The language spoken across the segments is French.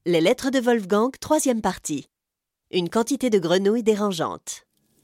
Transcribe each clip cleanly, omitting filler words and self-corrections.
Les lettres de Wolfgang, 3e partie. Une quantité de grenouilles dérangeantes.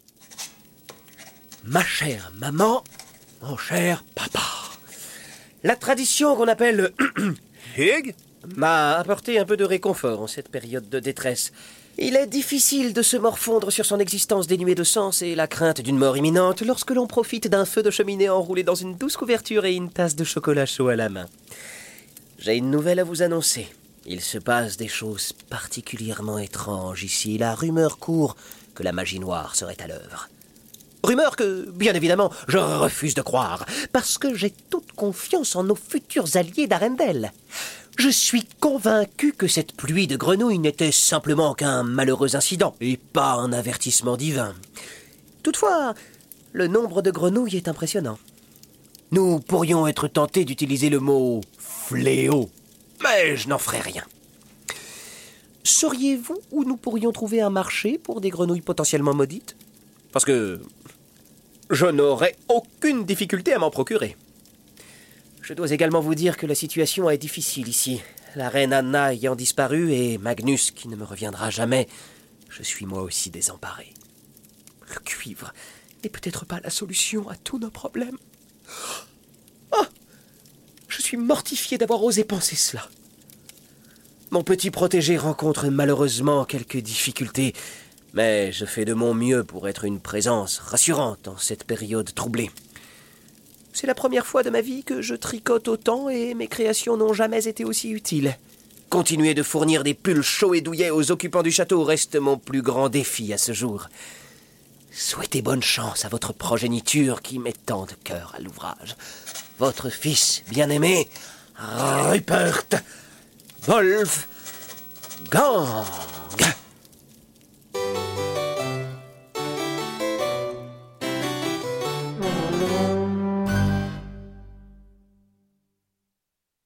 Ma chère maman, mon cher papa, la tradition qu'on appelle Hug m'a apporté un peu de réconfort en cette période de détresse. Il est difficile de se morfondre sur son existence dénuée de sens et la crainte d'une mort imminente lorsque l'on profite d'un feu de cheminée enroulé dans une douce couverture et une tasse de chocolat chaud à la main. J'ai une nouvelle à vous annoncer. Il se passe des choses particulièrement étranges ici. La rumeur court que la magie noire serait à l'œuvre. Rumeur que, bien évidemment, je refuse de croire, parce que j'ai toute confiance en nos futurs alliés d'Arendelle. Je suis convaincu que cette pluie de grenouilles n'était simplement qu'un malheureux incident, et pas un avertissement divin. Toutefois, le nombre de grenouilles est impressionnant. Nous pourrions être tentés d'utiliser le mot « fléau », mais je n'en ferai rien. Sauriez-vous où nous pourrions trouver un marché pour des grenouilles potentiellement maudites ? Parce que je n'aurais aucune difficulté à m'en procurer. Je dois également vous dire que la situation est difficile ici. La reine Anna ayant disparu et Magnus qui ne me reviendra jamais, je suis moi aussi désemparé. Le cuivre n'est peut-être pas la solution à tous nos problèmes. Oh ! Je suis mortifié d'avoir osé penser cela. Mon petit protégé rencontre malheureusement quelques difficultés, mais je fais de mon mieux pour être une présence rassurante en cette période troublée. C'est la première fois de ma vie que je tricote autant et mes créations n'ont jamais été aussi utiles. Continuer de fournir des pulls chauds et douillets aux occupants du château reste mon plus grand défi à ce jour. Souhaitez bonne chance à votre progéniture qui met tant de cœur à l'ouvrage. Votre fils bien-aimé, Rupert Wolfgang.